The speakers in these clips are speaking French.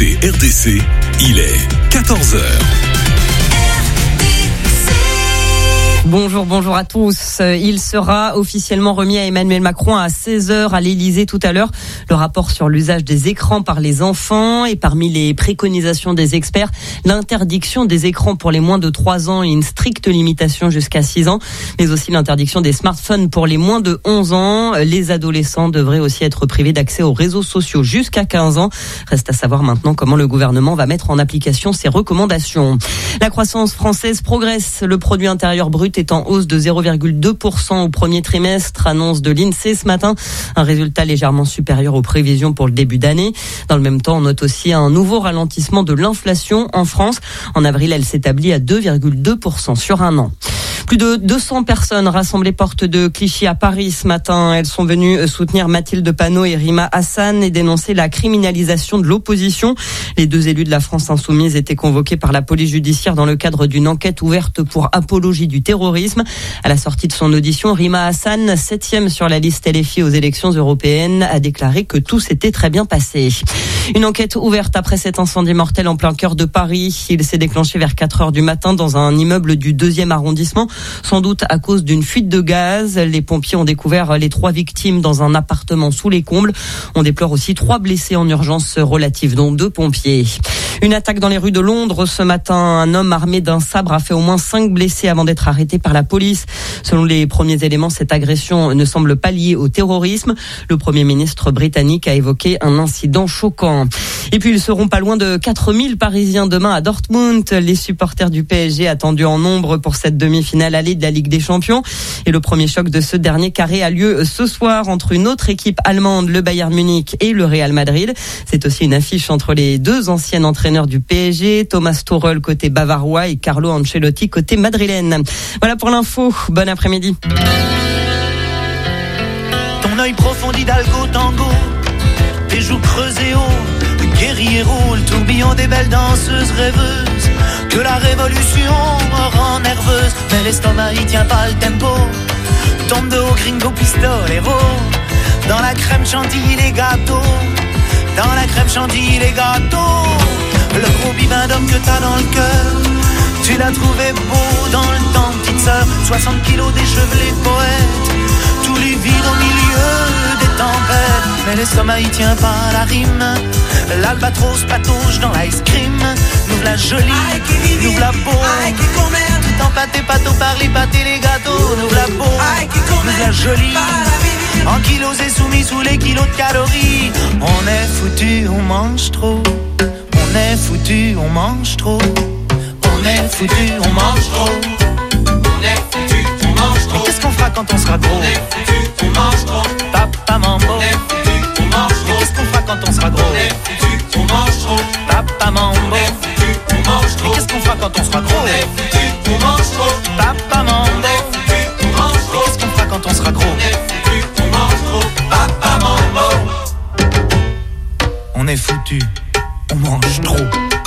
écoutez RDC, il est 14h. Bonjour à tous. Il sera officiellement remis à Emmanuel Macron à 16h à l'Élysée tout à l'heure. Le rapport sur l'usage des écrans par les enfants et parmi les préconisations des experts, l'interdiction des écrans pour les moins de 3 ans et une stricte limitation jusqu'à 6 ans, mais aussi l'interdiction des smartphones pour les moins de 11 ans. Les adolescents devraient aussi être privés d'accès aux réseaux sociaux jusqu'à 15 ans. Reste à savoir maintenant comment le gouvernement va mettre en application ces recommandations. La croissance française progresse. Le produit intérieur brut est en hausse de 0,2% au premier trimestre, annonce de l'INSEE ce matin. Un résultat légèrement supérieur aux prévisions pour le début d'année. Dans le même temps, on note aussi un nouveau ralentissement de l'inflation en France. En avril, elle s'établit à 2,2% sur un an. Plus de 200 personnes rassemblées porte de Clichy à Paris ce matin. Elles sont venues soutenir Mathilde Panot et Rima Hassan et dénoncer la criminalisation de l'opposition. Les deux élus de la France insoumise étaient convoqués par la police judiciaire dans le cadre d'une enquête ouverte pour apologie du terrorisme. À la sortie de son audition, Rima Hassan, 7e sur la liste LFI aux élections européennes, a déclaré que tout s'était très bien passé. Une enquête ouverte après cet incendie mortel en plein cœur de Paris. Il s'est déclenché vers 4h du matin dans un immeuble du 2e arrondissement. Sans doute à cause d'une fuite de gaz. Les pompiers ont découvert les 3 victimes dans un appartement sous les combles. On déplore aussi 3 blessés en urgence relative, dont 2 pompiers. Une attaque dans les rues de Londres ce matin. Un homme armé d'un sabre a fait au moins 5 blessés avant d'être arrêté par la police. Selon les premiers éléments, cette agression ne semble pas liée au terrorisme. Le Premier ministre britannique a évoqué un incident choquant. Et puis ils seront pas loin de 4000 Parisiens demain à Dortmund. Les supporters du PSG attendus en nombre pour cette demi-finale allée de la Ligue des Champions. Et le premier choc de ce dernier carré a lieu ce soir entre une autre équipe allemande, le Bayern Munich et le Real Madrid. C'est aussi une affiche entre les deux anciens entraîneurs du PSG, Thomas Tuchel côté bavarois et Carlo Ancelotti côté madrilène. Voilà pour l'info. Bon après-midi. Ton œil profond d'Hidalgo tango, tes joues creusées haut, le guerrier roule, le tourbillon des belles danseuses rêveuses, que la révolution rend nerveuse, mais l'estomac il tient pas le tempo, tombe de haut gringo pistolero, dans la crème chantilly les gâteaux, dans la crème chantilly les gâteaux, le gros bibin d'homme que t'as dans le cœur, tu l'as trouvé beau dans le temps, petite sœur, 60 kilos déchevelé poète, tout livide au milieu des tempêtes, mais l'estomac il tient pas la rime, l'albatros patauge dans l'ice cream, nous la jolie, nous la beau, tout empâté, pâteau par les pâtés, les gâteaux, nous la beau, nous la jolie, en kilos et soumis sous les kilos de calories, on est foutu, on mange trop, on est foutu, on mange trop, on est foutu, on mange trop, on est foutu, on mange trop, qu'est-ce qu'on fera quand on sera gros, on est foutu, on mange trop, papa mambo, on est foutu, on mange trop, qu'est-ce qu'on fera quand on sera gros, on est foutu, on mange trop, papa mambo, on est foutu, on mange trop, qu'est-ce qu'on fera quand on sera gros, on est foutu, on mange trop, papa mambo, on est foutu, on mange trop, qu'est-ce qu'on fera quand on sera gros, on est foutu, on mange trop, papa mambo, on est foutu, on mange trop.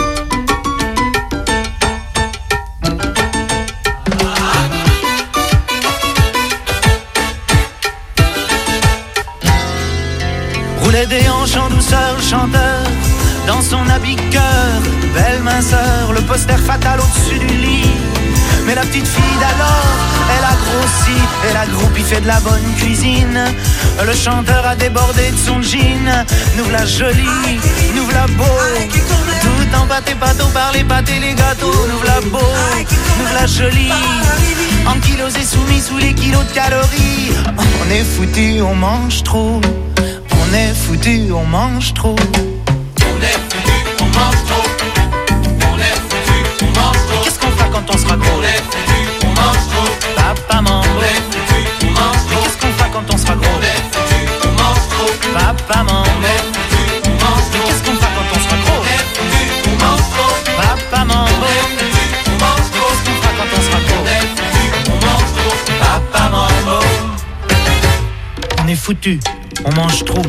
Roulait des hanches en douceur, le chanteur, dans son habit cœur, belle minceur, le poster fatal au-dessus du lit. Mais la petite fille d'alors, elle a grossi, elle a groupi, fait de la bonne cuisine. Le chanteur a débordé de son jean, nous la jolie, nous la beau, tout empâté, pâteau par les pâtés, les gâteaux, nous la beau, nous la jolie, en kilos et soumis sous les kilos de calories. On est foutu, on mange trop. On est foutu, on mange trop. On est foutu, on mange trop. On est foutu, on mange trop. Qu'est-ce qu'on fera quand on sera gros? On est foutu, on mange trop. Papa mambo. On est foutu, on mange trop. Qu'est-ce qu'on fera quand on sera gros? On est foutu, on mange trop. Papa mambo. On est foutu, on mange trop. Qu'est-ce qu'on fera quand on sera gros? On est foutu, on mange trop. Papa mambo. On est foutu, on mange trop. Qu'est-ce qu'on fera quand on sera gros? On est foutu, on mange trop. Papa mambo. On est foutu. On mange trop.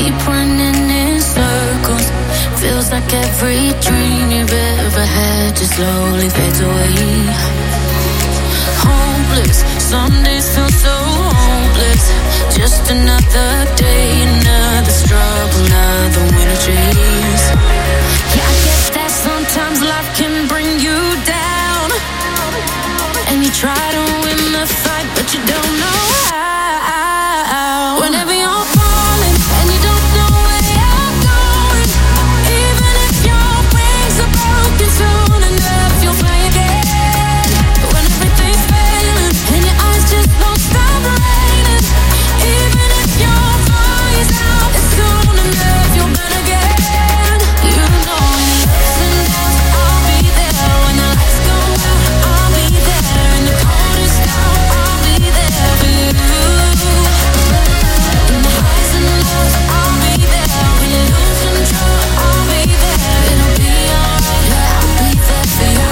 keep running in circles. Feels like every dream you've ever had just slowly fades away. Hopeless, some days feel so hopeless. Just another day, another struggle, another winter chase. Yeah, I guess that sometimes life can bring you down, and you try to win the fight, but you don't know how. Whenever you're falling and you don't know where you're going, even if your wings are broken, soon enough you'll fly again. When everything's failing and your eyes just won't stop raining, even if your fire's out, soon enough you'll burn again. You know when the ups and downs, I'll be there. When the lights go out, I'll be there. In the coldest hour, I'll be there for you. In the highs and lows, I'll be there. When you lose control, I'll be there. It'll be alright, yeah, I'll be there for you.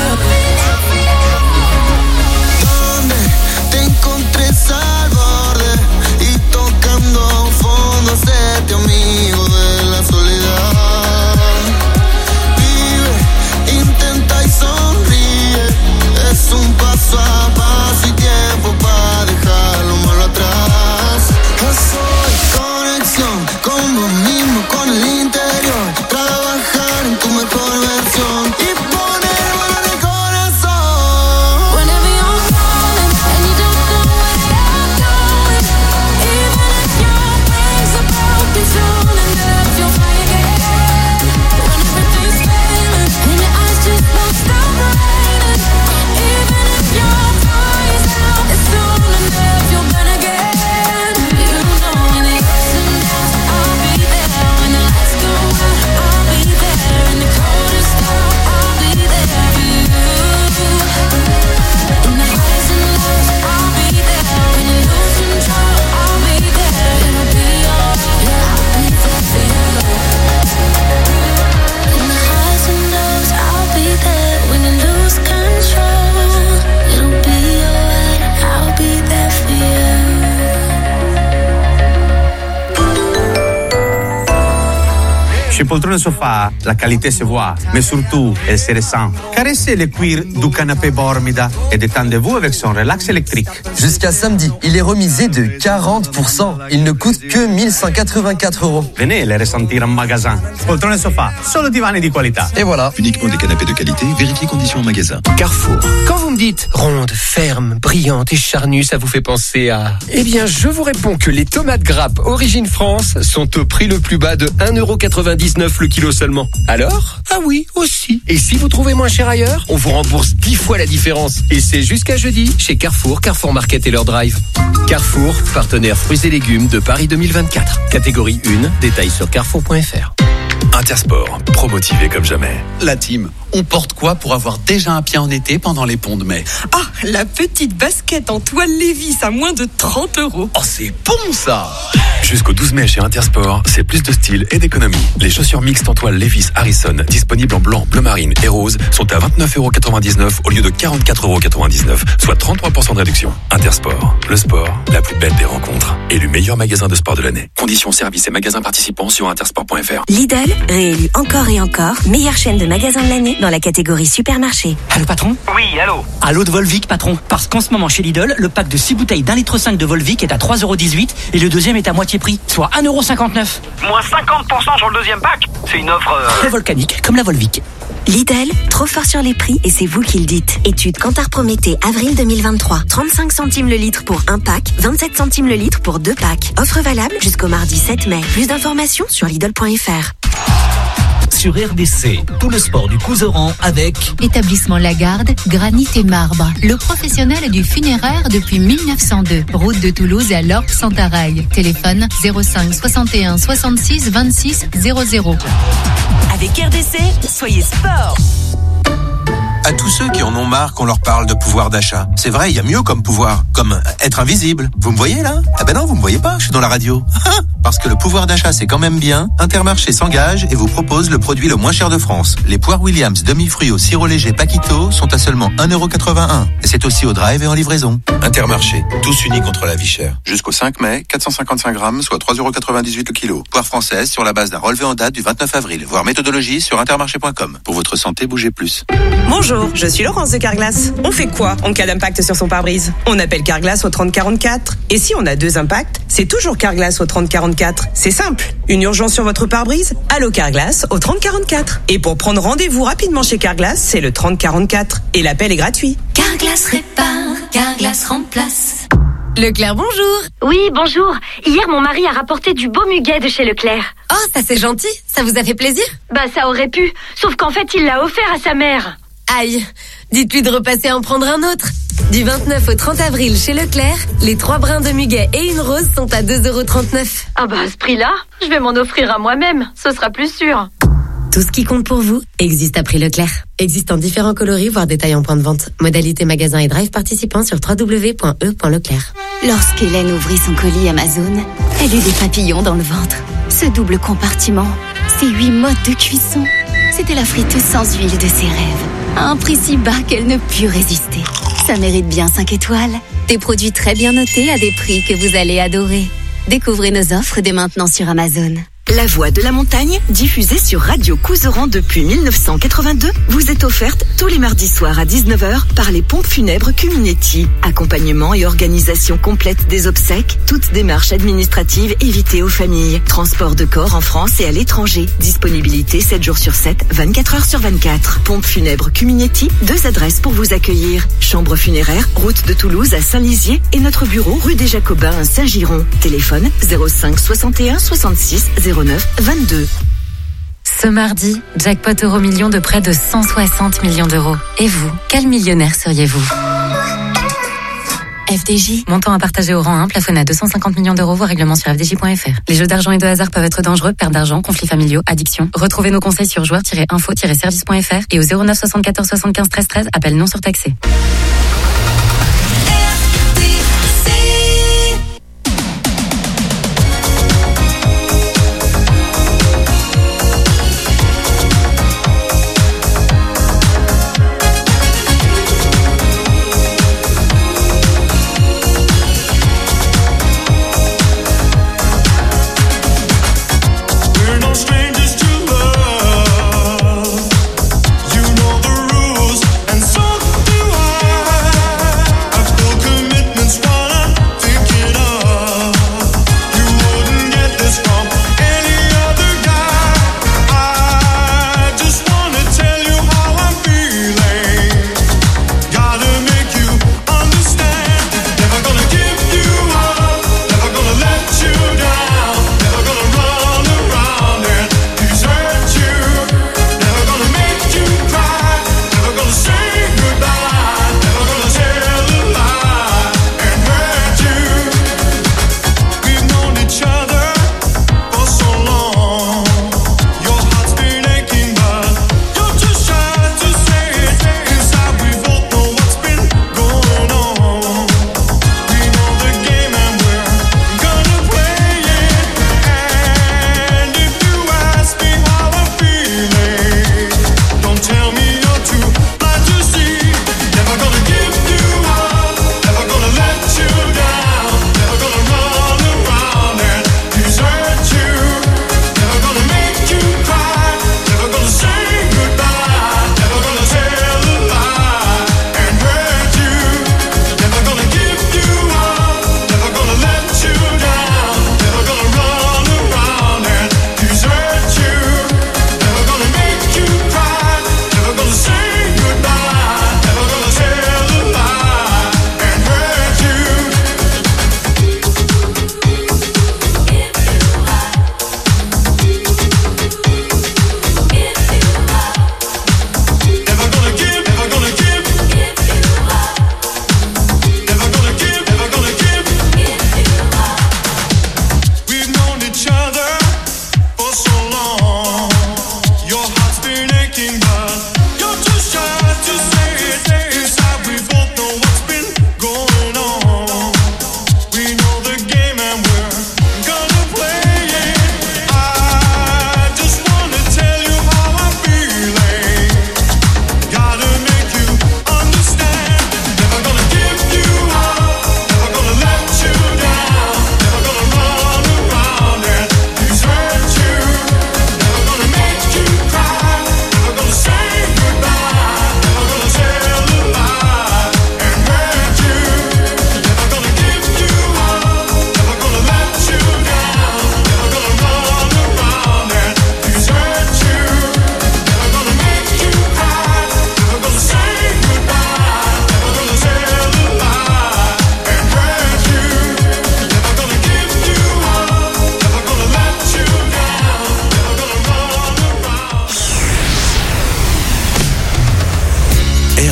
¿Dónde te encontré al borde y tocando fondo, sete amigo de la soledad? Vive, intenta y sonríe, es un paso a paso y tiempo para dejar lo malo atrás. Yo soy conexión con vos mismo, con el interior, trabajar en tu mejor versión y poner mano en el corazón. Whenever you're falling and you don't know where you're going, even if your wings are broken, soon enough you'll fly again. When everything's failing and your eyes just won't stop raining, even if your fire's out, soon enough you'll burn again. You know when the ups and downs, I'll be there. When the lights go out, I'll be there. In the coldest hour, I'll be there for you. In the highs and lows, I'll be there. When you lose control, I'll be there. It'll be alright, yeah, I'll be there for you. In the highs and lows, I'll be there. When you lose control, it'll be alright, I'll be there for you. Chez Poltrone Sofa, la qualité se voit, mais surtout, elle se ressent. Caressez le cuir du canapé Bormida et détendez-vous avec son relax électrique. Jusqu'à samedi, il est remisé de 40%. Il ne coûte que 1184 €. Venez le ressentir en magasin. Poltrone Sofa, solo divani di qualità. Et voilà. Uniquement des canapés de qualité, vérifiez conditions en magasin. Carrefour. Quand vous me dites ronde, ferme, brillante et charnue, ça vous fait penser à... Eh bien, je vous réponds que les tomates grappes Origine France sont au prix le plus bas de 1,99 € le kilo seulement. Alors ? Ah oui, aussi. Et si vous trouvez moins cher ailleurs, on vous rembourse 10 fois la différence. Et c'est jusqu'à jeudi chez Carrefour, Carrefour Market et leur drive. Carrefour, partenaire fruits et légumes de Paris 2024. Catégorie 1, détails sur carrefour.fr. Intersport, promotivé comme jamais. La team, on porte quoi pour avoir déjà un pied en été pendant les ponts de mai? Ah, la petite basket en toile Lévis à moins de 30 €. Oh, c'est bon ça! Jusqu'au 12 mai chez Intersport, c'est plus de style et d'économie. Les chaussures mixtes en toile Levi's Harrison, disponibles en blanc, bleu marine et rose, sont à 29,99 € au lieu de 44,99 €, soit 33% de réduction. Intersport, le sport, la plus belle des rencontres. Élu meilleur magasin de sport de l'année. Conditions, services et magasins participants sur intersport.fr. Lidl, réélu encore et encore, meilleure chaîne de magasins de l'année dans la catégorie supermarché. Allô patron ? Oui, allô. Allô de Volvic patron. Parce qu'en ce moment chez Lidl, le pack de 6 bouteilles d'1,5 litre de Volvic est à 3,18 € et le deuxième est à moitié prix, soit 1,59 €. Moins 50% sur le deuxième pack. C'est une offre... Très volcanique, comme la Volvic. Lidl, trop fort sur les prix et c'est vous qui le dites. Étude Kantar Prométhée, avril 2023. 35 centimes le litre pour un pack, 27 centimes le litre pour 2 packs. Offre valable jusqu'au mardi 7 mai. Plus d'informations sur Lidl.fr. Sur RDC, tout le sport du Couserans avec Établissement Lagarde, granit et marbre. Le professionnel du funéraire depuis 1902. Route de Toulouse à Lorp-Santarail. Téléphone 05 61 66 26 00. Avec RDC, soyez sport. À tous ceux qui en ont marre qu'on leur parle de pouvoir d'achat. C'est vrai, il y a mieux comme pouvoir, comme être invisible. Vous me voyez là ? Ah ben non, vous me voyez pas, je suis dans la radio. Parce que le pouvoir d'achat c'est quand même bien, Intermarché s'engage et vous propose le produit le moins cher de France. Les poires Williams demi-fruits au sirop léger Paquito sont à seulement 1,81 €. Et c'est aussi au drive et en livraison. Intermarché, tous unis contre la vie chère. Jusqu'au 5 mai, 455 grammes, soit 3,98 € le kilo. Poire française sur la base d'un relevé en date du 29 avril. Voir méthodologie sur intermarché.com. Pour votre santé, bougez plus. Bonjour, je suis Laurence de Carglass. On fait quoi en cas d'impact sur son pare-brise? On appelle Carglass au 3044. Et si on a 2 impacts, c'est toujours Carglass au 3044. C'est simple. Une urgence sur votre pare-brise? Allô Carglass au 3044. Et pour prendre rendez-vous rapidement chez Carglass, c'est le 3044. Et l'appel est gratuit. Carglass répare, Carglass remplace. Leclerc, bonjour. Oui, bonjour. Hier, mon mari a rapporté du beau muguet de chez Leclerc. Oh, ça c'est gentil. Ça vous a fait plaisir? Bah, ça aurait pu. Sauf qu'en fait, il l'a offert à sa mère. Aïe. Dites-lui de repasser en prendre un autre. Du 29 au 30 avril chez Leclerc, les 3 brins de muguet et une rose sont à 2,39 €. Ah bah, à ce prix-là, je vais m'en offrir à moi-même. Ce sera plus sûr. Tout ce qui compte pour vous existe à prix Leclerc. Existe en différents coloris, voire détails en point de vente. Modalité magasin et drive participants sur www.e.leclerc. Lorsqu'Hélène ouvrit son colis Amazon, elle eut des papillons dans le ventre. Ce double compartiment, ces 8 modes de cuisson, c'était la friteuse sans huile de ses rêves. À un prix si bas qu'elle ne put résister. Ça mérite bien 5 étoiles. Des produits très bien notés à des prix que vous allez adorer. Découvrez nos offres dès maintenant sur Amazon. La Voix de la Montagne, diffusée sur Radio Couseran depuis 1982, vous est offerte tous les mardis soirs à 19 h par les pompes funèbres Cuminetti. Accompagnement et organisation complète des obsèques, toutes démarches administratives évitées aux familles. Transport de corps en France et à l'étranger. Disponibilité 7 jours sur 7, 24 heures sur 24. Pompes funèbres Cuminetti, 2 adresses pour vous accueillir. Chambre funéraire, route de Toulouse à Saint-Lizier et notre bureau rue des Jacobins à Saint-Giron. Téléphone 05 61 66 09 22. Ce mardi, jackpot Euromillions de près de 160 millions d'euros. Et vous, quel millionnaire seriez-vous? FDJ, montant à partager au rang 1, plafonné à 250 millions d'euros, voire règlement sur fdj.fr. Les jeux d'argent et de hasard peuvent être dangereux, perte d'argent, conflits familiaux, addiction. Retrouvez nos conseils sur joueurs-info-service.fr et au 09 74 75 13 13, appel non surtaxé. You know the rules, and so do I.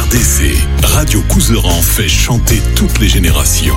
RDC, Radio Couseran fait chanter toutes les générations.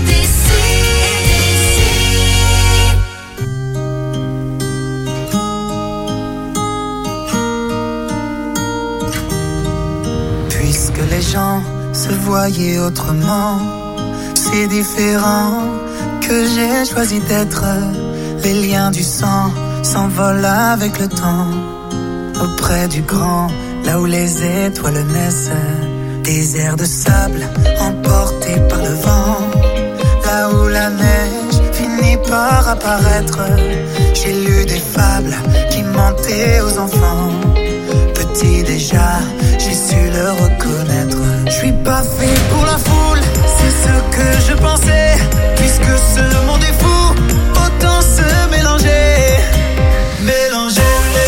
Puisque les gens se voyaient autrement, c'est différent que j'ai choisi d'être. Les liens du sang s'envolent avec le temps. Auprès du grand, là où les étoiles naissent, des airs de sable emportés par le vent. Là où la neige finit par apparaître, j'ai lu des fables qui mentaient aux enfants. Petit déjà, j'ai su le reconnaître. Je suis pas fait pour la foule, c'est ce que je pensais. Puisque ce monde est fou, autant se mélanger. Mélanger.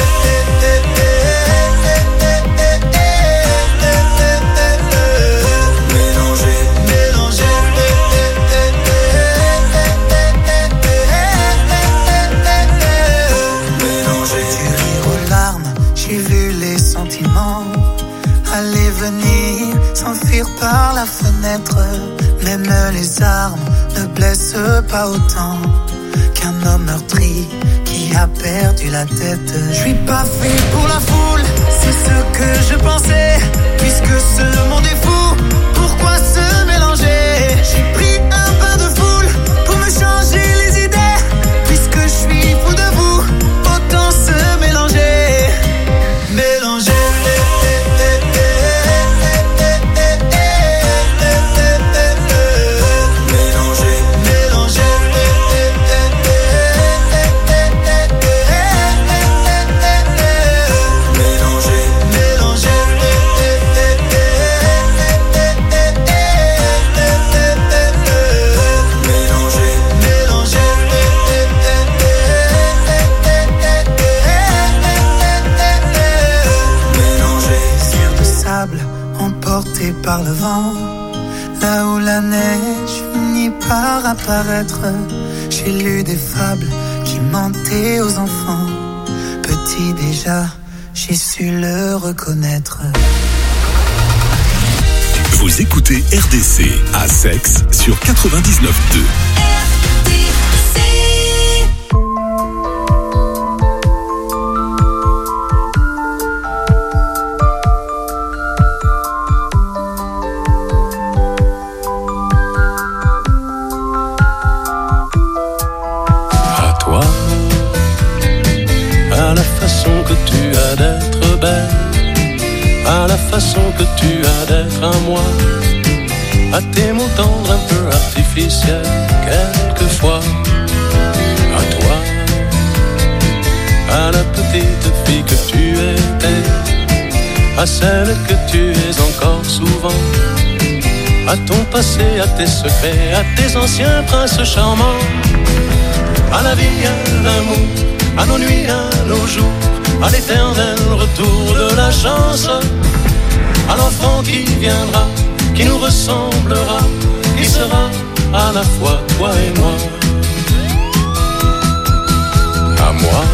Aller venir, s'enfuir par la fenêtre. Même les armes ne blessent pas autant qu'un homme meurtri qui a perdu la tête. Je suis pas fait pour la foule, c'est ce que je pensais. Puisque ce monde est fou, pourquoi se mélanger? J'ai pris un bain de foule pour me changer les idées. Puisque je suis fou de vous, autant se mélanger. Mélanger. Emporté par le vent, là où la neige finit par apparaître, j'ai lu des fables qui mentaient aux enfants. Petit déjà, j'ai su le reconnaître. Vous écoutez RDC à Sex sur 99.2. À la façon que tu as d'être à moi, à tes mots tendres un peu artificiels, quelquefois, à toi, à la petite fille que tu étais, à celle que tu es encore souvent, à ton passé, à tes secrets, à tes anciens princes charmants, à la vie, à l'amour, à nos nuits, à nos jours, à l'éternel retour de la chance, à l'enfant qui viendra, qui nous ressemblera, qui sera à la fois toi et moi. À moi,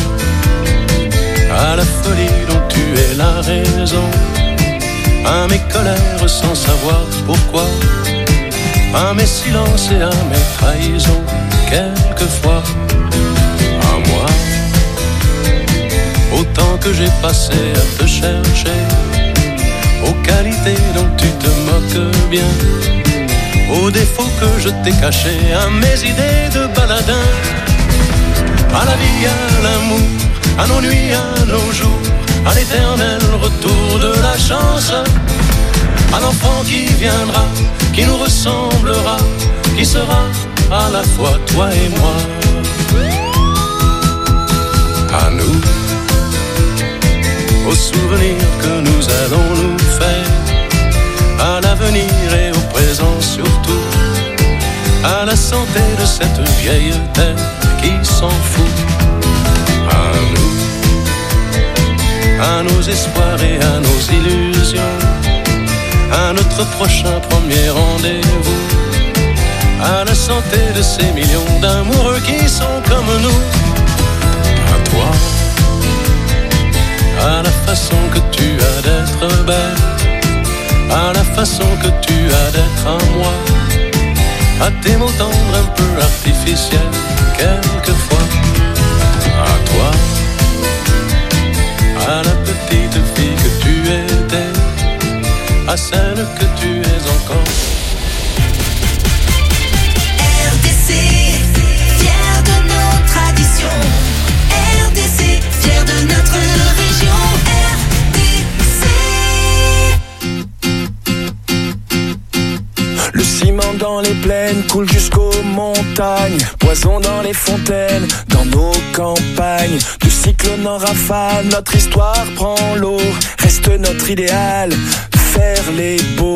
à la folie dont tu es la raison, à mes colères sans savoir pourquoi, à mes silences et à mes trahisons, quelquefois. À moi, autant que j'ai passé à te chercher, aux qualités dont tu te moques bien, aux défauts que je t'ai cachés, à mes idées de baladin, à la vie, à l'amour, à nos nuits, à nos jours, à l'éternel retour de la chance, à l'enfant qui viendra, qui nous ressemblera, qui sera à la fois toi et moi. À nous, aux souvenirs que nous allons nous faire, à l'avenir et au présent surtout, à la santé de cette vieille terre qui s'en fout. À nous, à nos espoirs et à nos illusions, à notre prochain premier rendez-vous, à la santé de ces millions d'amoureux qui sont comme nous. À toi, à la façon que tu as d'être belle, façon que tu as d'être à moi, à tes mots tendres un peu artificiels, quelquefois. À toi, à la petite fille que tu étais, à celle que tu es encore. RDC, fier de nos traditions. RDC, fier de notre région. RDC. Le ciment dans les plaines coule jusqu'aux montagnes, poison dans les fontaines, dans nos campagnes. De cyclone en rafale, notre histoire prend l'eau. Reste notre idéal, faire les beaux.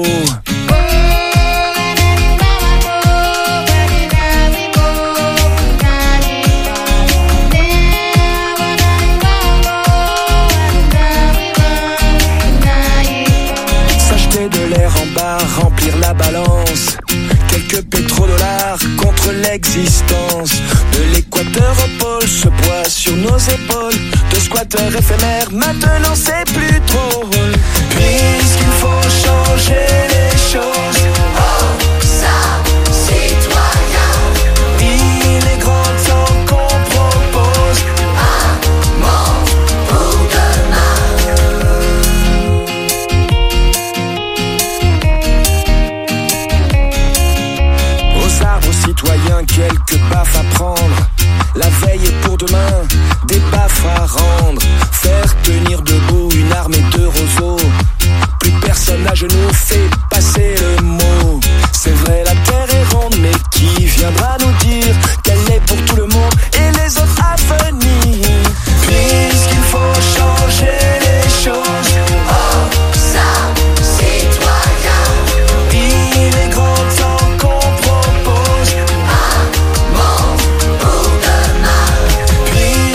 S'acheter de l'air en bar, remplir la balance. Quelques pétrodollars contre l'existence. De l'équateur au pôle, ce poids sur nos épaules. De squatteurs éphémères, maintenant c'est plus drôle. Puisqu'il faut changer les choses. Oh, ça, citoyen. Il est grand temps qu'on propose un monde pour demain. Aux arbres citoyens, quelques baffes à prendre. La veille est pour demain, des baffes à rendre. Faire tenir debout une armée de roseaux. Plus personne à genoux fait passer le mot. C'est vrai, la terre est ronde, mais qui viendra nous dire qu'elle est pour tout le monde et les autres à venir? Puisqu'il faut changer les choses. Oh, ça, citoyen. Il est grand temps qu'on propose un monde pour demain.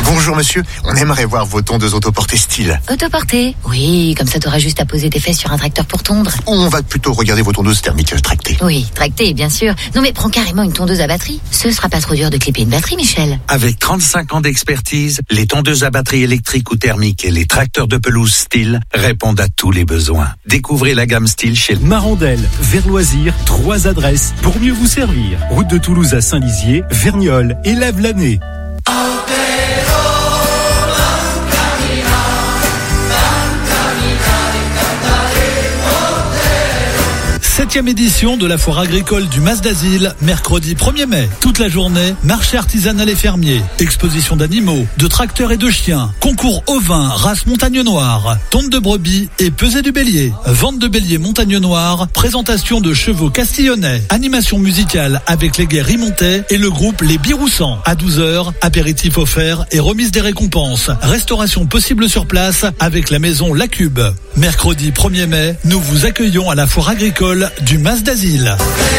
Bonjour monsieur, on aimerait voir vos tondeuses autoportées style. Autoportée? Oui, comme ça t'auras juste à poser tes fesses sur un tracteur pour tondre. On va plutôt regarder vos tondeuses thermiques tractées. Oui, tractée, bien sûr. Non mais prends carrément une tondeuse à batterie. Ce sera pas trop dur de clipper une batterie, Michel. Avec 35 ans d'expertise, les tondeuses à batterie électrique ou thermique et les tracteurs de pelouse Stihl répondent à tous les besoins. Découvrez la gamme Stihl chez Marandel, vers Loisirs, 3 adresses pour mieux vous servir. Route de Toulouse à Saint-Lizier, Verniolle et Lavelanet. Septième édition de la foire agricole du Mas d'Asile, mercredi 1er mai. Toute la journée, marché artisanal et fermier, exposition d'animaux, de tracteurs et de chiens, concours ovins, race montagne noire, tonte de brebis et pesée du bélier, vente de bélier montagne noire, présentation de chevaux castillonnais, animation musicale avec les guerres rimontais et le groupe Les Biroussans. À 12h, apéritif offert et remise des récompenses. Restauration possible sur place avec la maison La Cube. Mercredi 1er mai, nous vous accueillons à la foire agricole du Mas d'Asile.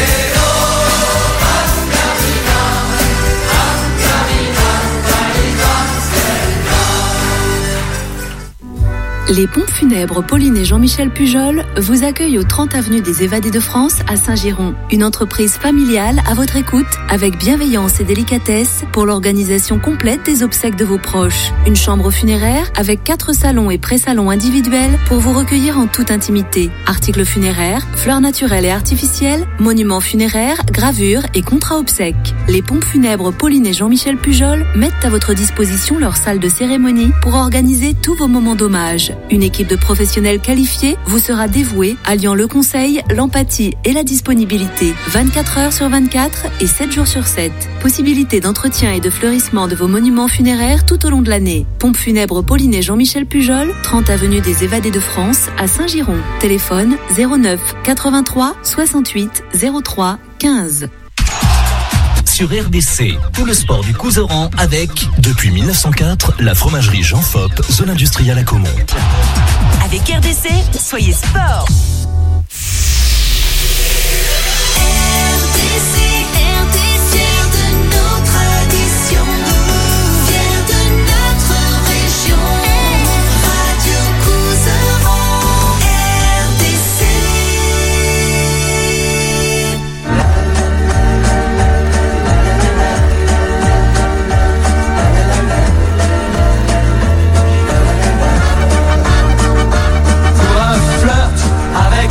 Les pompes funèbres Pauline et Jean-Michel Pujol vous accueillent au 30 avenue des Évadés de France à Saint-Giron. Une entreprise familiale à votre écoute avec bienveillance et délicatesse pour l'organisation complète des obsèques de vos proches. Une chambre funéraire avec 4 salons et pré-salons individuels pour vous recueillir en toute intimité. Articles funéraires, fleurs naturelles et artificielles, monuments funéraires, gravures et contrats obsèques. Les pompes funèbres Pauline et Jean-Michel Pujol mettent à votre disposition leur salle de cérémonie pour organiser tous vos moments d'hommage. Une équipe de professionnels qualifiés vous sera dévouée, alliant le conseil, l'empathie et la disponibilité. 24 heures sur 24 et 7 jours sur 7. Possibilité d'entretien et de fleurissement de vos monuments funéraires tout au long de l'année. Pompe funèbre Pauline et Jean-Michel Pujol, 30 avenue des Évadés de France à Saint-Giron. Téléphone 09 83 68 03 15. Sur RDC, tout le sport du Couserans avec, depuis 1904, la fromagerie Jean Fopp, zone industrielle à Caumont. Avec RDC, soyez sport. Avec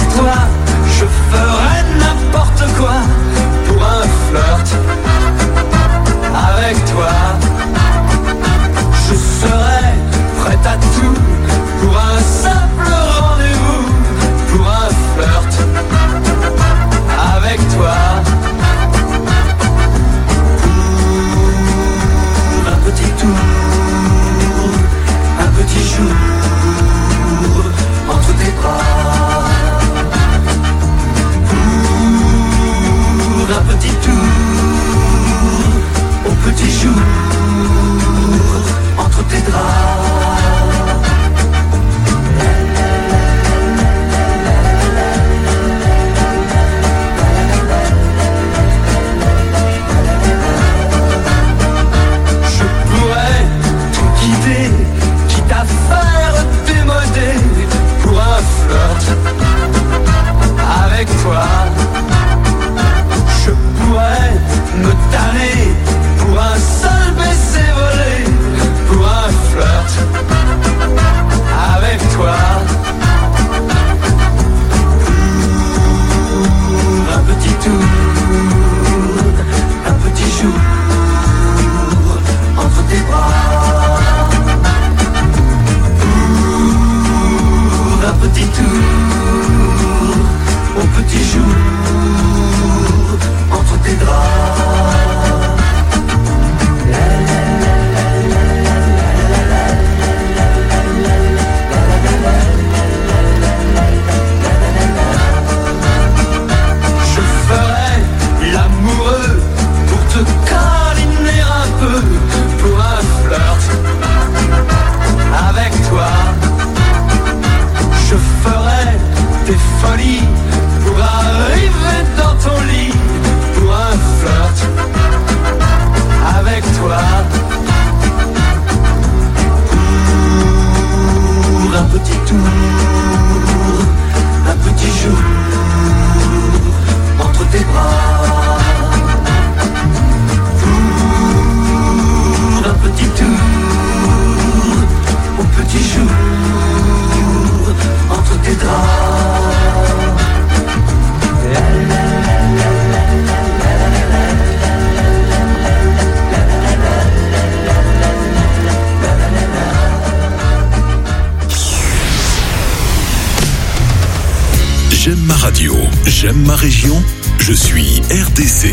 J'aime ma radio, j'aime ma région, je suis RDC.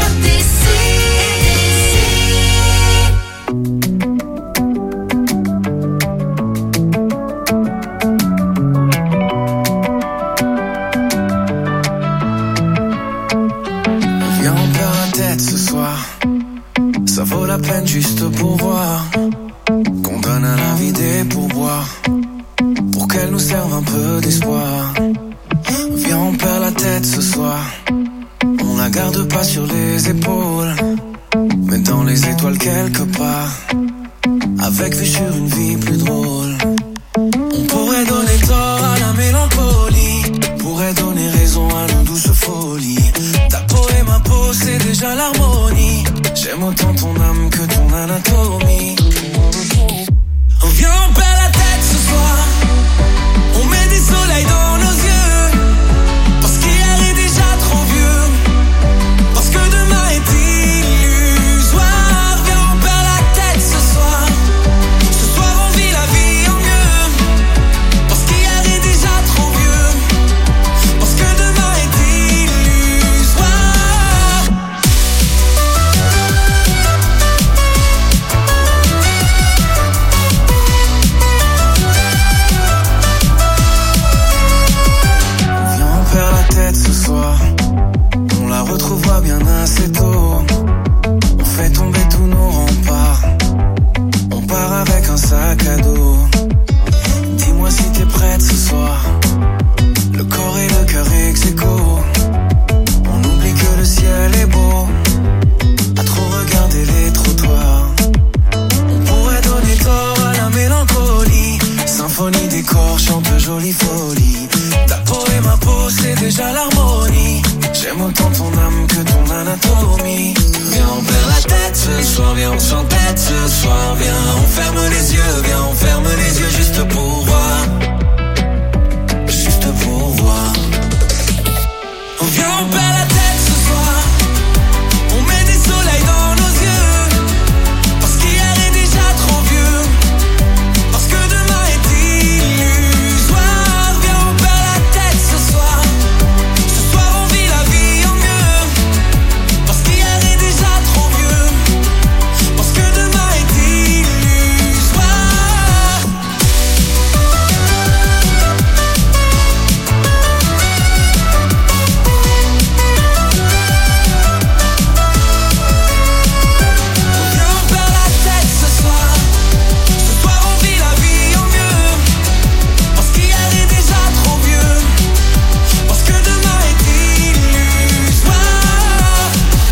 Viens, on perd la tête ce soir. Ça vaut la peine juste pour voir qu'on donne à la vie des pourboires pour qu'elle nous serve un peu d'espoir. Viens, on perd la tête ce soir. On la garde pas sur les épaules, mais dans les étoiles quelque part, avec vue sur une vie plus drôle. On pourrait donner tort à la mélancolie, pourrait donner raison à nos douces folies. Ta peau et ma peau, c'est déjà l'harmonie. J'aime autant ton âme que ton anatomie. Viens, on perd la tête ce soir. On met des soleils dans nos yeux, parce qu'hier est déjà trop vieux, parce que demain est illusoire. Viens, on perd la tête ce soir. Ce soir on vit la vie en mieux, parce qu'hier est déjà trop vieux, parce que demain est illusoire. Viens, on perd la tête ce soir. On la retrouvera bien assez tôt. On fait tomber tous nos remparts. On part avec un sac à dos. Dis-moi si t'es prête ce soir. Le corps et le cœur ex-aequo. On oublie que le ciel est beau, à trop regarder les trottoirs. On pourrait donner tort à la mélancolie. Symphonie des corps chante jolie folie. Ta peau et ma peau, c'est déjà l'harmonie. J'aime autant ton âme que ton anatomie. Viens, on perd la tête ce soir. Viens, on s'entête ce soir. Viens, on ferme les yeux. Viens, on ferme les yeux juste pour voir. Juste pour voir. Viens, on perd la tête ce soir. On met des soleils dans nos yeux, parce qu'hier est déjà trop vieux, parce que demain est illusoire. Viens, on perd la tête ce soir. Ce soir on vit la vie en mieux, parce qu'hier est déjà trop vieux, parce que demain est illusoire. Viens, on perd la tête ce soir. Ce soir on vit la vie en mieux, parce qu'hier est déjà trop vieux, parce que demain est illusoire.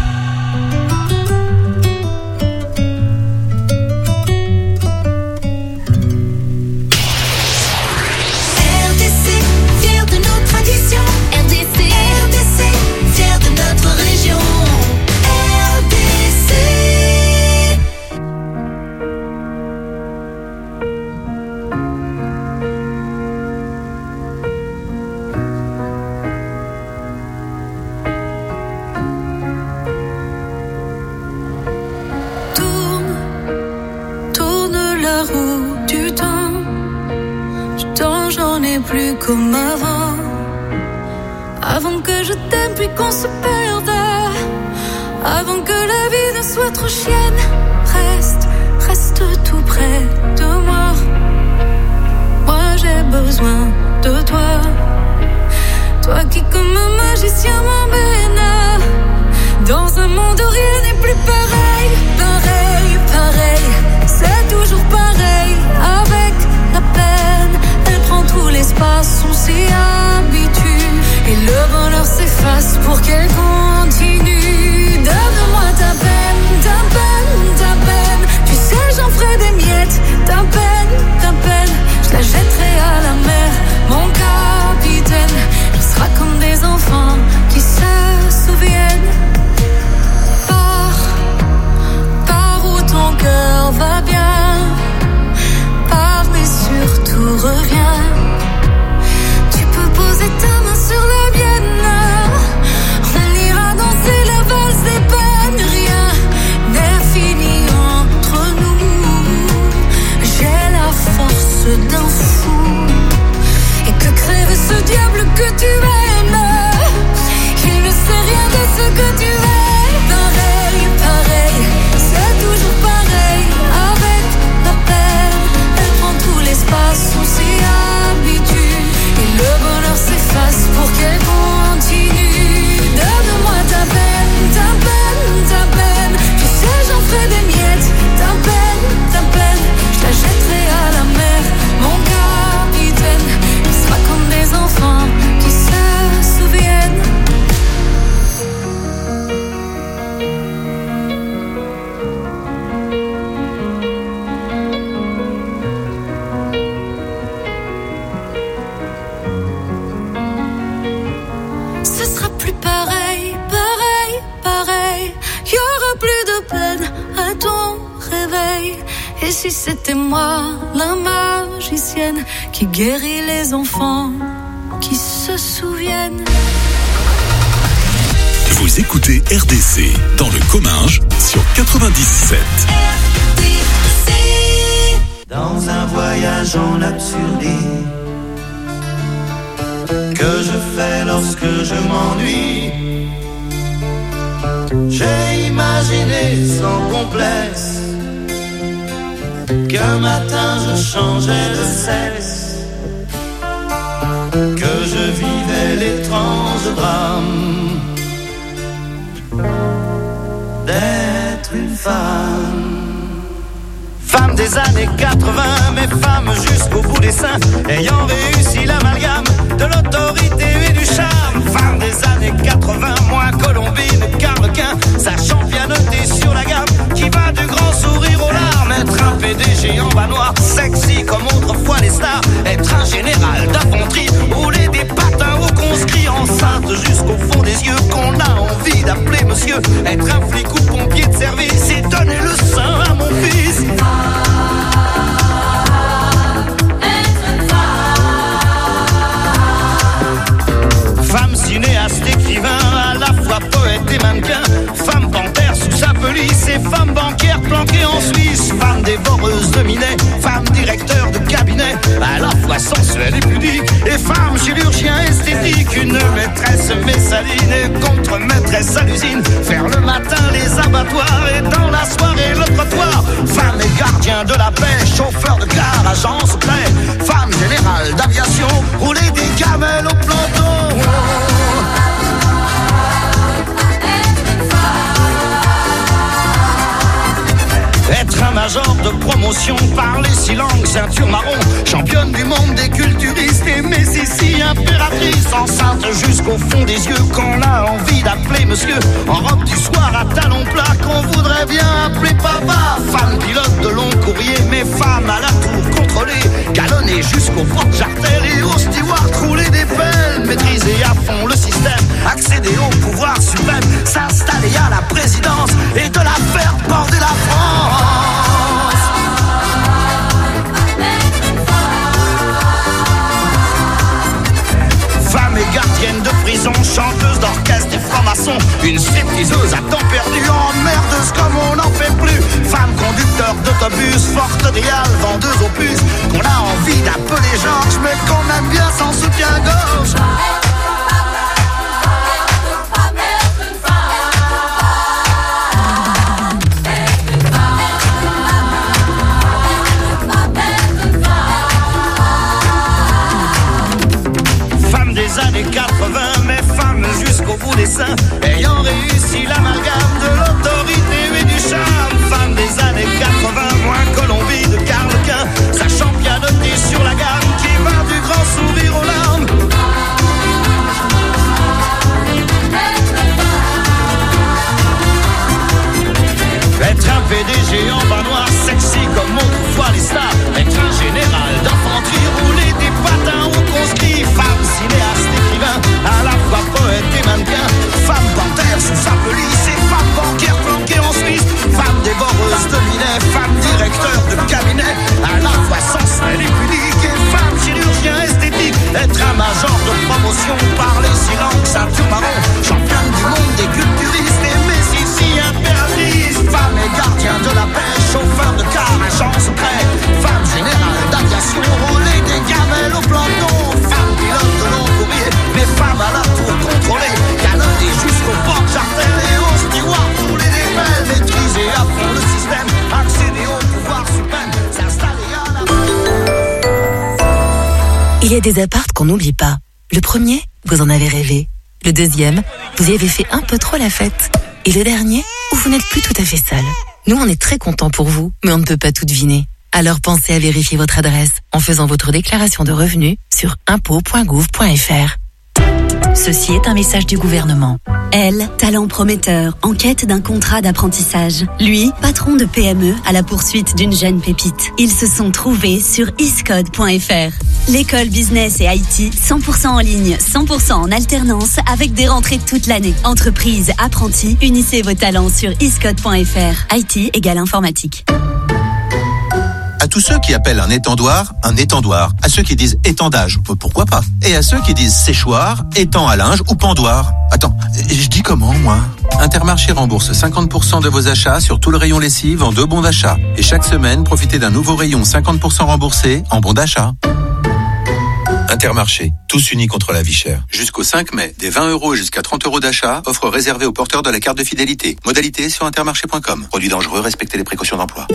RDC, fier de nos traditions. RDC, RDC, fier de notre région. RDC. Tourne, tourne la roue du temps. Du temps, j'en ai plus comme avant. Avant que je t'aime puis qu'on se perde. Avant que la vie ne soit trop chienne. Reste, reste tout près de moi. Moi j'ai besoin de toi. Toi qui comme un magicien m'emmène dans un monde où rien n'est plus pareil. Pareil, pareil, c'est toujours pareil. Avec la peine, elle prend tout l'espace. On s'y habitue et le bonheur s'efface pour qu'elle continue. Donne-moi ta peine, ta peine, ta Et si c'était moi, la magicienne, qui guérit les enfants, qui se souviennent. Vous écoutez RDC dans le Comminges sur 97. Dans un voyage en absurdie que je fais lorsque je m'ennuie, j'ai imaginé sans complexe qu'un matin je changeais de sexe, que je vivais l'étrange drame d'être une femme. Femme des années 80, mais femme jusqu'au bout des seins, ayant réussi l'amalgame de l'autorité et du charme. Femme des années 80, moins Colombine qu'Arlequin, sachant bien noter sur la gamme, qui va du grand sourire aux larmes. Être un PDG en bas noir, sexy comme autrefois les stars. Être un général d'infanterie, rouler des patins aux conscrits, enceinte jusqu'au fond des yeux, qu'on a envie d'appeler monsieur. Être un flic ou pompier de service et donner le sein à mon fils. Femme cinéaste, écrivain, à la fois poète et mannequin. Femme panthère sous sa pelisse et femme banquière planquée en Suisse. Femme dévoreuse de minet, femme directeur de cabinet, à la fois sensuelle et pudique. Et femme chirurgien esthétique, une maîtresse messaline et contre-maîtresse à l'usine. Faire le matin les abattoirs et dans la soirée le trottoir. Femme et gardien de la paix, chauffeur de car, agent secret. Femme générale d'aviation, rouler des camels au planton. Être un major de promotion, parler 6 langues, ceinture marron, championne du monde des culturistes et Messissi, impératrice, enceinte jusqu'au fond des yeux, qu'on a envie d'appeler monsieur, en robe du soir à talons plats, qu'on voudrait bien appeler papa. Femme pilote de long courrier, mais femme à la tour contrôlée, galonnée jusqu'au porte-jartel et au steward rouler des pelles, maîtriser à fond le système, accéder au pouvoir suprême, s'installer à la présidence et de la faire border la France. Femme et gardienne de prison, chanteuse d'orchestre et franc-maçon, une stripteaseuse à temps perdu, emmerdeuse comme on n'en fait plus. Femme conducteur d'autobus, forte idéale, vendeuse aux puces, qu'on a envie d'appeler Georges, mais qu'on aime bien sans soutien-gorge. Années 80, mais femme jusqu'au bout des seins, ayant réussi l'amalgame de l'autorité et du charme. Femme des années 80, moins Colombie de Carlequin, sachant bien noter sur la gamme, qui va du grand sourire aux larmes. Être un PDG en bas noir, sexy comme autrefois les stars. Être un général d'infanterie, rouler des patins aux conscrits. Femme cinéaste, écrivain, à la fois poète et mannequin. Femme panthère sous sa pelisse et femme banquière planquée en Suisse. Femme dévoreuse de minet, femme directeur de cabinet, à la fois sensuelle et pudique. Et femme chirurgien esthétique. Être un major de promotion, parler 6 langues, ceinture marron, championne du monde des culturistes et Messissi, impératrice. Femme et gardien de la paix, chauffeur de car, agent secret. Femme générale d'aviation, rouler des gamelles au planton. Femme pilote de long courrier, mais femme à la tour contrôlée, canonnée jusqu'au porte-jartel et au steward, rouler des pelles, maîtriser à fond le système, accéder au pouvoir suprême, s'installer à la... Il y a des apparts qu'on n'oublie pas. Le premier, vous en avez rêvé. Le deuxième, vous y avez fait un peu trop la fête. Et le dernier, où vous n'êtes plus tout à fait seul. Nous, on est très contents pour vous, mais on ne peut pas tout deviner. Alors pensez à vérifier votre adresse en faisant votre déclaration de revenus sur impôts.gouv.fr. Ceci est un message du gouvernement. Elle, talent prometteur, en quête d'un contrat d'apprentissage. Lui, patron de PME à la poursuite d'une jeune pépite. Ils se sont trouvés sur iscode.fr. L'école business et IT, 100% en ligne, 100% en alternance, avec des rentrées toute l'année. Entreprise, apprentis, unissez vos talents sur iscode.fr. IT égale informatique. À tous ceux qui appellent un étendoir, à ceux qui disent étendage, pourquoi pas, et à ceux qui disent séchoir, étang à linge ou pendoir. Attends, je dis comment, moi? Intermarché rembourse 50% de vos achats sur tout le rayon lessive en 2 bons d'achat. Et chaque semaine, profitez d'un nouveau rayon 50% remboursé en bons d'achat. Intermarché, tous unis contre la vie chère. Jusqu'au 5 mai, des 20 € et jusqu'à 30 € d'achat, offre réservée aux porteurs de la carte de fidélité. Modalité sur intermarché.com. Produit dangereux, respectez les précautions d'emploi.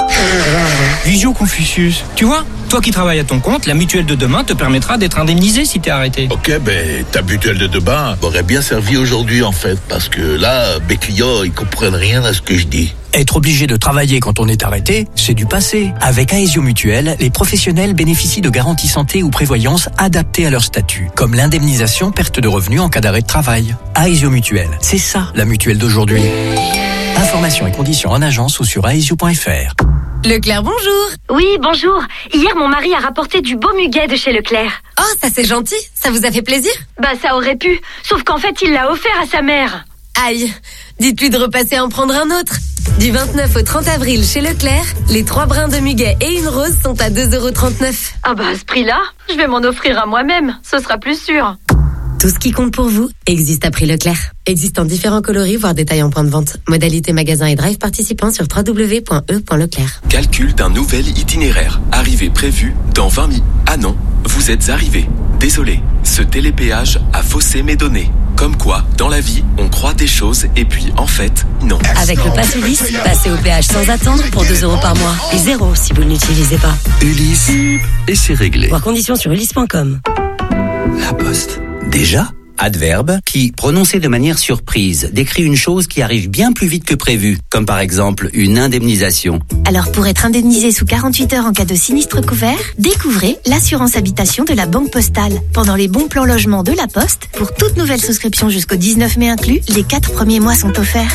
Visio Confucius, tu vois, toi qui travailles à ton compte, la mutuelle de demain te permettra d'être indemnisé si t'es arrêté. Ok, ta mutuelle de demain m'aurait bien servi aujourd'hui en fait, parce que là, mes clients, ils comprennent rien à ce que je dis. Être obligé de travailler quand on est arrêté, c'est du passé. Avec Aesio Mutuelle, les professionnels bénéficient de garanties santé ou prévoyance adaptées à leur statut, comme l'indemnisation perte de revenus en cas d'arrêt de travail. Aesio Mutuelle, c'est ça la mutuelle d'aujourd'hui. Informations et conditions en agence ou sur aesio.fr. Leclerc, bonjour. Oui, bonjour. Hier, mon mari a rapporté du beau muguet de chez Leclerc. Oh, ça c'est gentil. Ça vous a fait plaisir? Bah, ça aurait pu. Sauf qu'en fait, il l'a offert à sa mère. Aïe. Dites-lui de repasser en prendre un autre. Du 29 au 30 avril chez Leclerc, les 3 brins de muguet et une rose sont à 2,39 €. Ah bah, à ce prix-là, je vais m'en offrir à moi-même. Ce sera plus sûr. Tout ce qui compte pour vous existe à prix Leclerc. Existe en différents coloris, voire détails en point de vente. Modalité magasin et drive participants sur www.e.leclerc. Calcul d'un nouvel itinéraire. Arrivée prévue dans 20 minutes. Ah non, vous êtes arrivé. Désolé, ce télépéage a faussé mes données. Comme quoi, dans la vie, on croit des choses et puis en fait, non. Avec le Pass Ulysse, passez au péage sans attendre pour 2 € par mois. Et 0 si vous ne l'utilisez pas. Ulysse, et c'est réglé. Voir conditions sur ulysse.com. La Poste. Déjà ? Adverbe qui, prononcé de manière surprise, décrit une chose qui arrive bien plus vite que prévu, comme par exemple une indemnisation. Alors pour être indemnisé sous 48 heures en cas de sinistre couvert, découvrez l'assurance habitation de la Banque Postale. Pendant les bons plans logement de la Poste, pour toute nouvelle souscription jusqu'au 19 mai inclus, les 4 premiers mois sont offerts.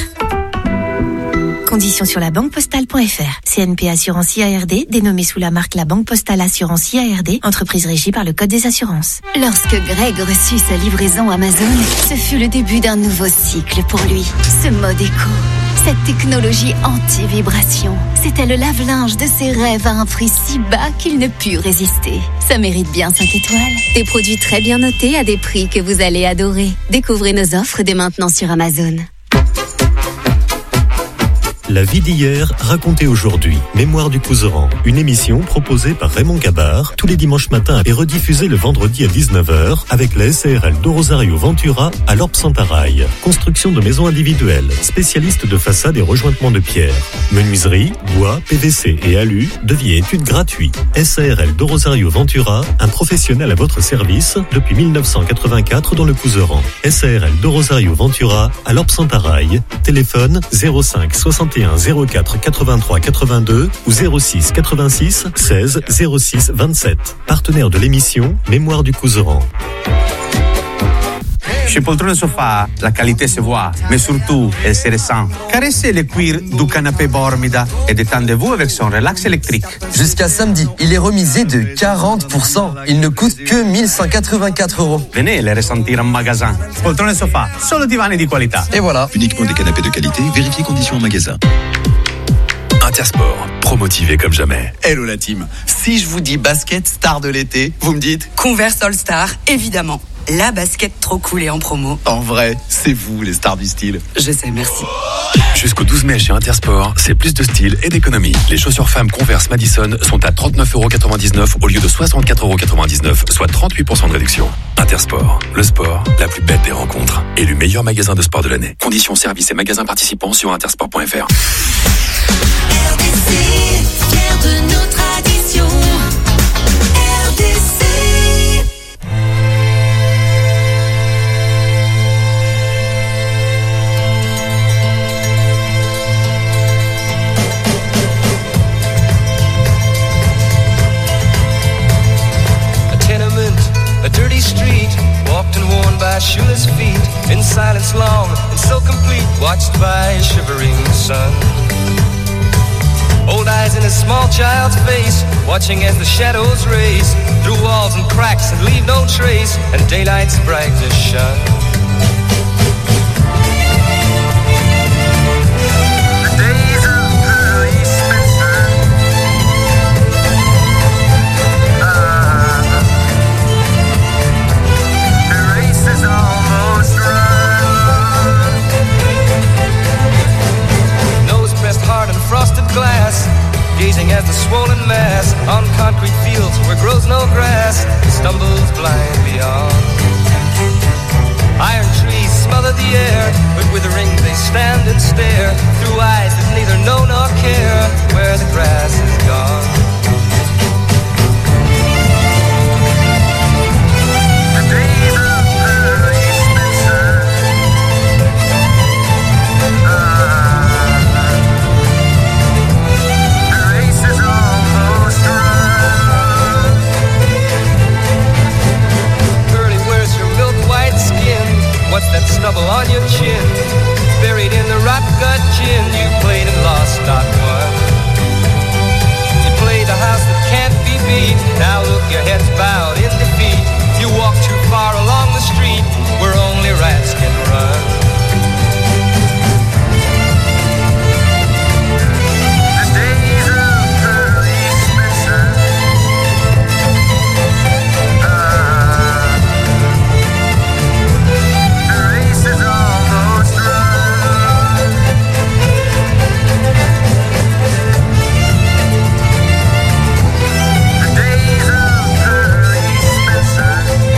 Conditions sur la banquepostale.fr. CNP Assurance IARD, dénommée sous la marque La Banque Postale Assurance IARD, entreprise régie par le Code des assurances. Lorsque Greg reçut sa livraison Amazon, ce fut le début d'un nouveau cycle pour lui. Ce mode éco, cette technologie anti-vibration, c'était le lave-linge de ses rêves à un prix si bas qu'il ne put résister. Ça mérite bien 5 étoiles. Des produits très bien notés à des prix que vous allez adorer. Découvrez nos offres dès maintenant sur Amazon. La vie d'hier, racontée aujourd'hui. Mémoire du Couserand. Une émission proposée par Raymond Gabard tous les dimanches matins et rediffusée le vendredi à 19h avec la SARL do Rosario Ventura à l'Orbe Santaraille. Construction de maisons individuelles. Spécialiste de façade et rejointement de pierre. Menuiserie, bois, PVC et alu. Devis et études gratuits. SARL do Rosario Ventura, un professionnel à votre service depuis 1984 dans le Couserand. SARL do Rosario Ventura à l'Orbe Santaraille. Téléphone 05 61 04 83 82 ou 06 86 16 06 27. Partenaire de l'émission Mémoire du Couserand. Chez Poltrone Sofa, la qualité se voit, mais surtout, elle se ressent. Caressez le cuir du canapé Bormida et détendez-vous avec son relax électrique. Jusqu'à samedi, il est remisé de 40%. Il ne coûte que 1184 €. Venez les ressentir en magasin. Poltrone Sofa, solo divani di qualità. Et voilà. Uniquement des canapés de qualité, vérifiez conditions en magasin. Intersport, promotivé comme jamais. Hello la team. Si je vous dis basket star de l'été, vous me dites Converse All Star, évidemment. La basket trop cool et en promo. En vrai, c'est vous les stars du style. Je sais, merci. Jusqu'au 12 mai chez Intersport, c'est plus de style et d'économie. Les chaussures femmes Converse Madison sont à 39,99 € au lieu de 64,99 €, soit 38% de réduction. Intersport, le sport, la plus belle des rencontres. Élu meilleur magasin de sport de l'année. Conditions, services et magasins participants sur intersport.fr. RDC, fier de nos traditions. RDC. A dirty street, walked and worn by shoeless feet, in silence long and so complete, watched by a shivering sun. Old eyes in a small child's face, watching as the shadows race through walls and cracks and leave no trace, and daylight's brightness shone. The days of Percy Spencer a mess on concrete fields where grows no grass. He stumbles blindly on. Iron trees smother the air, but withering they stand and stare through eyes that neither know nor care where the grass is gone. The days of Perry Spencer. The race is almost run. Pearly, where's your milk white skin? What's that stubble on your chin? Buried in the rot gut gin. You played and lost, not won. You played a house that can't be beat. Now look, your head's bowed in defeat. You walk too far along the street where only rats can run. The days of Pearly Spencer. The race is almost run. The days of Pearly Spencer.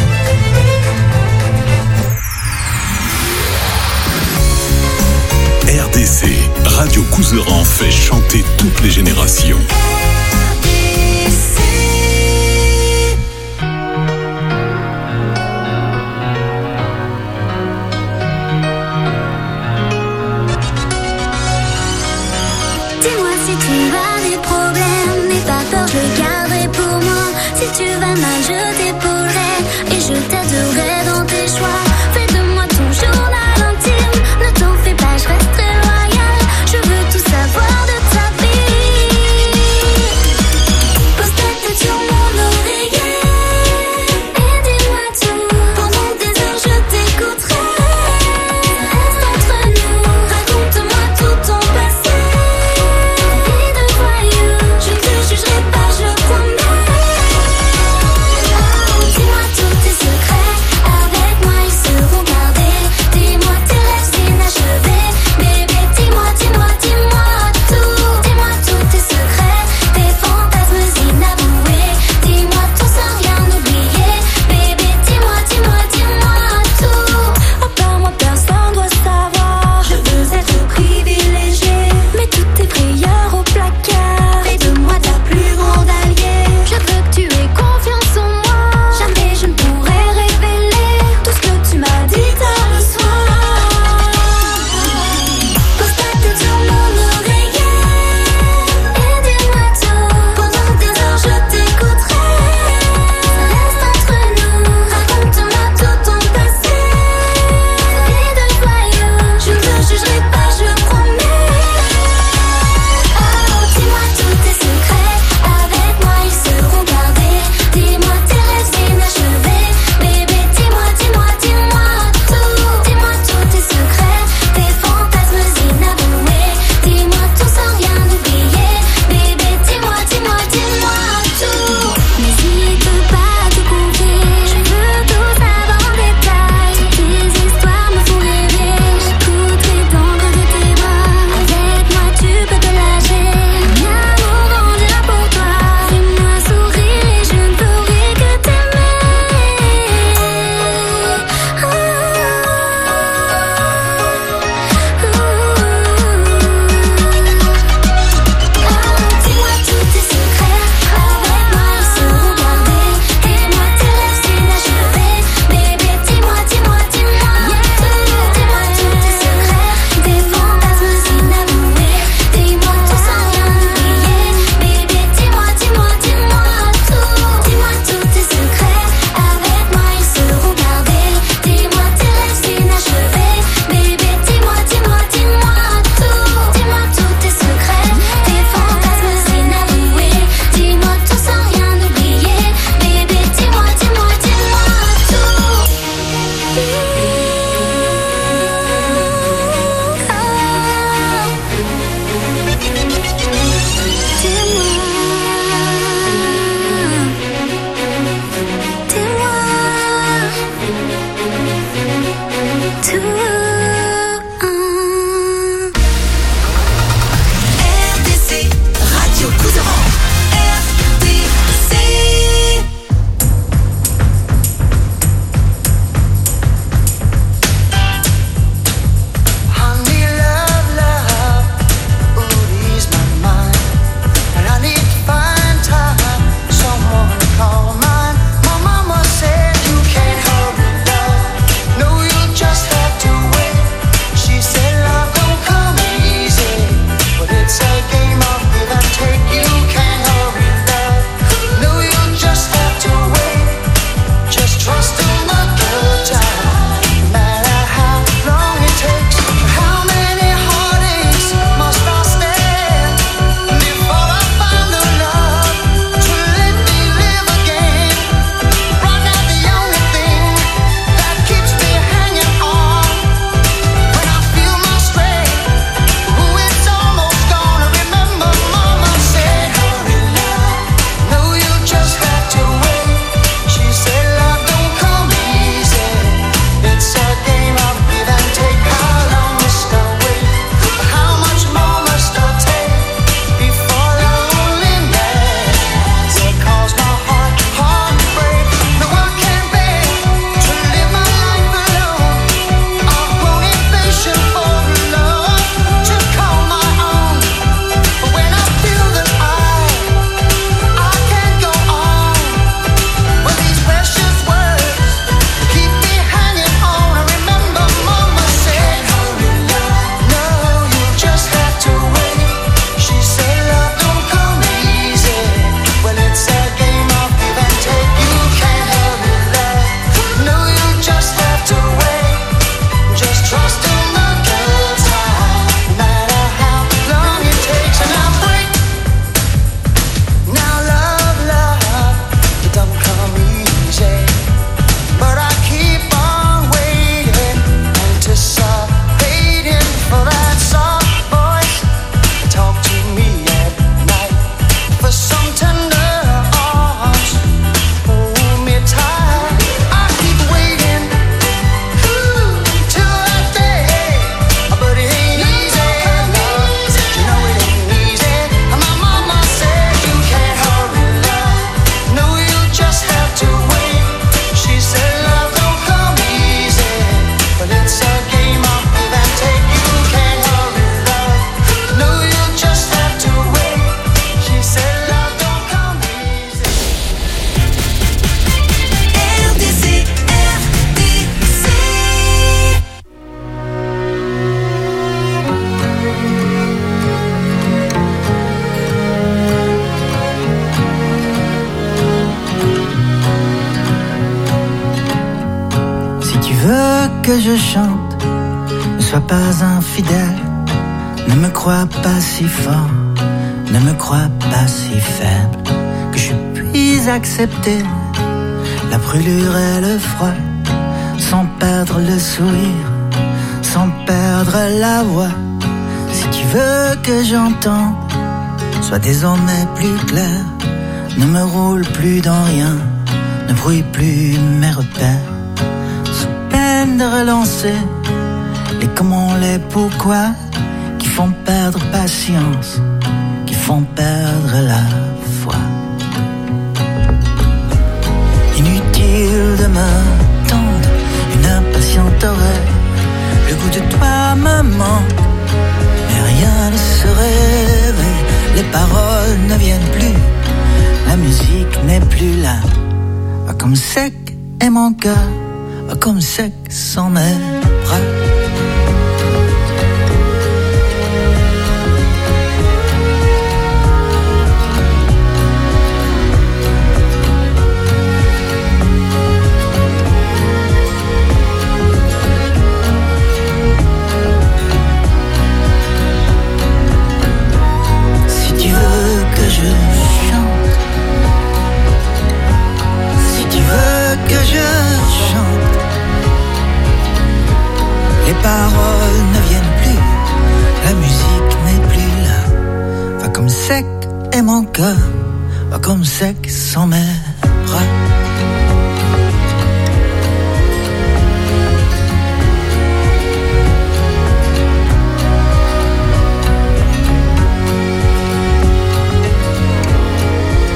RDC, Radio Couseran fait chanter toutes les générations. Dis-moi si tu as des problèmes, n'aie pas peur, je le garderai pour moi. Si tu vas mal, je t'épaulerai et je t'aiderai dans tes choix. Fais de moi ton journal intime, ne t'en fais pas, je resterai loyale. Je veux tout savoir de ta vie. Que je chante, ne sois pas infidèle, ne me crois pas si fort, ne me crois pas si faible, que je puisse accepter la brûlure et le froid, sans perdre le sourire, sans perdre la voix. Si tu veux que j'entende, sois désormais plus clair, ne me roule plus dans rien, ne brouille plus mes repères. De relancer les comment, les pourquoi qui font perdre patience, qui font perdre la foi. Inutile de m'attendre, une impatiente oreille, le goût de toi me manque, mais rien ne se réveille, les paroles ne viennent plus, la musique n'est plus là, va comme sec est mon cœur, comme sec sans mes bras. Si tu veux que je chante, si tu veux que je chante, les paroles ne viennent plus, la musique n'est plus là. Va comme sec est mon cœur, va comme sec sans mes bras.